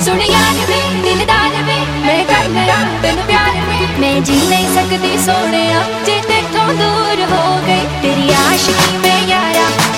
सुन यार वे दिलदार वे मैं कर गया तेन प्यार वे मैं जी नहीं सकती सोने जे